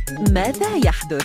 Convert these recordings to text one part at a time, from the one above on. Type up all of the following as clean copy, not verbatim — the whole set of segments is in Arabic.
ماذا يحدث؟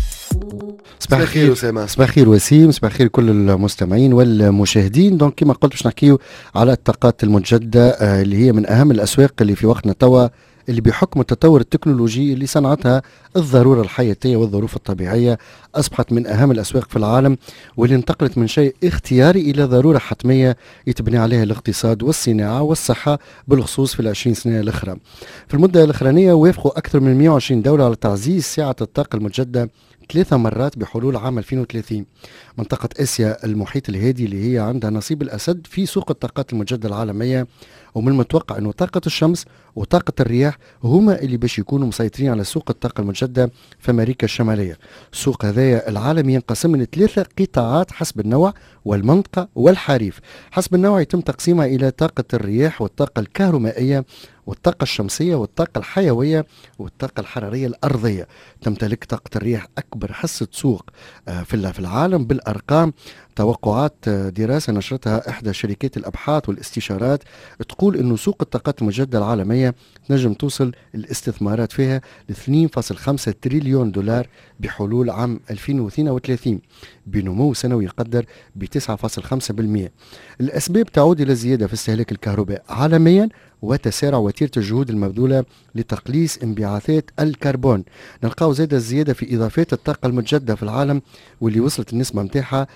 صباح الخير أسامة. صباح الخير وسيم. صباح الخير كل المستمعين والمشاهدين. دونك كما قلت باش نحكيو على الطاقات المتجددة اللي هي من أهم الأسواق اللي في وقتنا توا، اللي بحكم التطور التكنولوجي اللي صنعتها الضرورة الحياتية والظروف الطبيعية أصبحت من أهم الأسواق في العالم، واللي انتقلت من شيء اختياري إلى ضرورة حتمية يتبني عليها الاقتصاد والصناعة والصحة، بالخصوص في العشرين سنة الأخرى. في المدة الأخرانية وافقوا أكثر من 120 دولة على تعزيز سعة الطاقة المتجددة 3 مرات بحلول عام 2030. منطقة آسيا المحيط الهادي اللي هي عندها نصيب الأسد في سوق الطاقات المتجددة العالمية، ومن المتوقع أنه طاقة الشمس وطاقة الرياح هما اللي باش يكونوا مسيطرين على سوق الطاقة المتجددة في أمريكا الشمالية. السوق هذا العالمي ينقسم من 3 قطاعات حسب النوع والمنطقة والحريف. حسب النوع يتم تقسيمها إلى طاقة الرياح والطاقة الكهرومائية والطاقة الشمسية والطاقة الحيوية والطاقة الحرارية الأرضية. تمتلك طاقة الرياح أكبر حصة سوق في العالم بالأرقام. توقعات دراسة نشرتها إحدى شركات الأبحاث والاستشارات تقول أنه سوق الطاقات المتجددة العالمية تنجم توصل الاستثمارات فيها ل 2.5 تريليون دولار بحلول عام 2032، بنمو سنوي يقدر ب 9.5%. الأسباب تعود إلى الزيادة في استهلاك الكهرباء عالميا وتسارع وتيرة الجهود المبذولة لتقليص انبعاثات الكربون. نلقاو زاد الزيادة في إضافات الطاقة المتجددة في العالم، واللي وصلت النسبة متاعها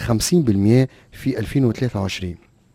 50% في 2023.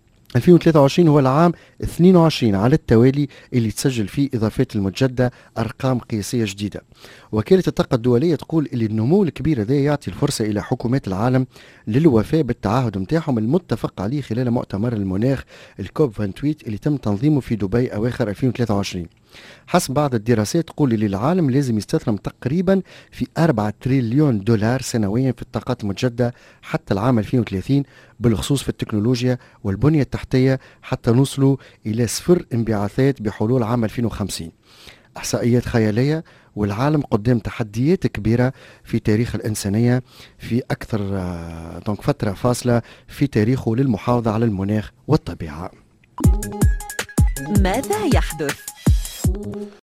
2023 هو العام 22 على التوالي اللي تسجل فيه إضافات المتجددة أرقام قياسية جديدة. وكالة الطاقة الدولية تقول اللي النمو الكبير هذا يعطي الفرصة إلى حكومات العالم للوفاء بالتعهد متاعهم المتفق عليه خلال مؤتمر المناخ الكوب 28 اللي تم تنظيمه في دبي أواخر 2023. حسب بعض الدراسات تقول اللي العالم لازم يستثمر تقريبا في 4 تريليون دولار سنويا في الطاقات المتجددة حتى العام 2030، بالخصوص في التكنولوجيا والبنية التحتية، حتى نوصلوا إلى 0 انبعاثات بحلول عام 2050. إحصائيات خيالية، والعالم قدام تحديات كبيرة في تاريخ الإنسانية في أكثر فترة فاصلة في تاريخه للمحافظة على المناخ والطبيعة. ماذا يحدث؟